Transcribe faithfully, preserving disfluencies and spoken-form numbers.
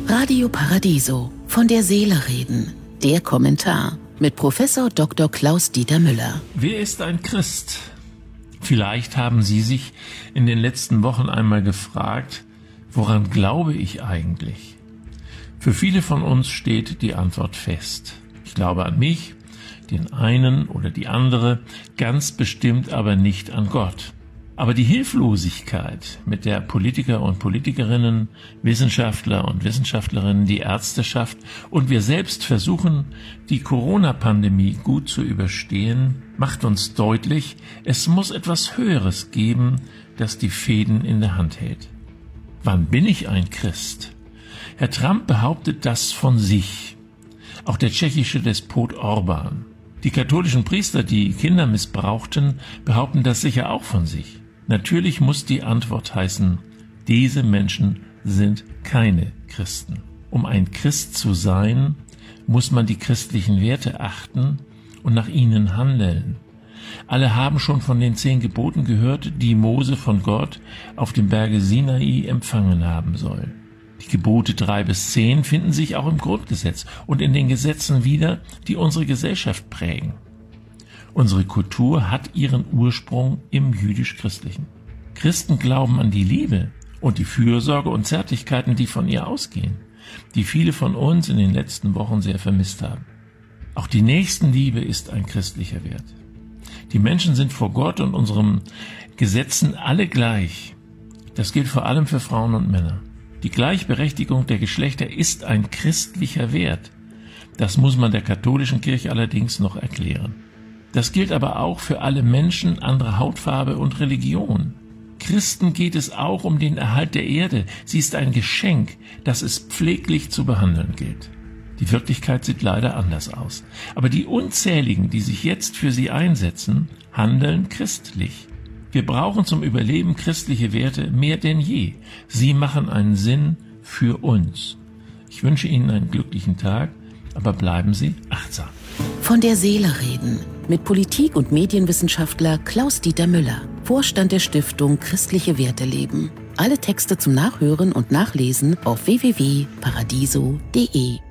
Radio Paradiso, von der Seele reden. Der Kommentar mit Professor Doktor Klaus-Dieter Müller. Wer ist ein Christ? Vielleicht haben Sie sich in den letzten Wochen einmal gefragt, woran glaube ich eigentlich? Für viele von uns steht die Antwort fest. Ich glaube an mich, den einen oder die andere, ganz bestimmt aber nicht an Gott. Aber die Hilflosigkeit, mit der Politiker und Politikerinnen, Wissenschaftler und Wissenschaftlerinnen, die Ärzteschaft und wir selbst versuchen, die Corona-Pandemie gut zu überstehen, macht uns deutlich, es muss etwas Höheres geben, das die Fäden in der Hand hält. Wann bin ich ein Christ? Herr Trump behauptet das von sich. Auch der tschechische Despot Orban. Die katholischen Priester, die Kinder missbrauchten, behaupten das sicher auch von sich. Natürlich muss die Antwort heißen, diese Menschen sind keine Christen. Um ein Christ zu sein, muss man die christlichen Werte achten und nach ihnen handeln. Alle haben schon von den zehn Geboten gehört, die Mose von Gott auf dem Berge Sinai empfangen haben soll. Die Gebote drei bis zehn finden sich auch im Grundgesetz und in den Gesetzen wieder, die unsere Gesellschaft prägen. Unsere Kultur hat ihren Ursprung im jüdisch-christlichen. Christen glauben an die Liebe und die Fürsorge und Zärtlichkeiten, die von ihr ausgehen, die viele von uns in den letzten Wochen sehr vermisst haben. Auch die Nächstenliebe ist ein christlicher Wert. Die Menschen sind vor Gott und unseren Gesetzen alle gleich. Das gilt vor allem für Frauen und Männer. Die Gleichberechtigung der Geschlechter ist ein christlicher Wert. Das muss man der katholischen Kirche allerdings noch erklären. Das gilt aber auch für alle Menschen anderer Hautfarbe und Religion. Christen geht es auch um den Erhalt der Erde. Sie ist ein Geschenk, das es pfleglich zu behandeln gilt. Die Wirklichkeit sieht leider anders aus. Aber die Unzähligen, die sich jetzt für sie einsetzen, handeln christlich. Wir brauchen zum Überleben christliche Werte mehr denn je. Sie machen einen Sinn für uns. Ich wünsche Ihnen einen glücklichen Tag, aber bleiben Sie achtsam. Von der Seele reden mit Politik- und Medienwissenschaftler Klaus-Dieter Müller, Vorstand der Stiftung Christliche Werte leben. Alle Texte zum Nachhören und Nachlesen auf w w w punkt paradiso punkt de.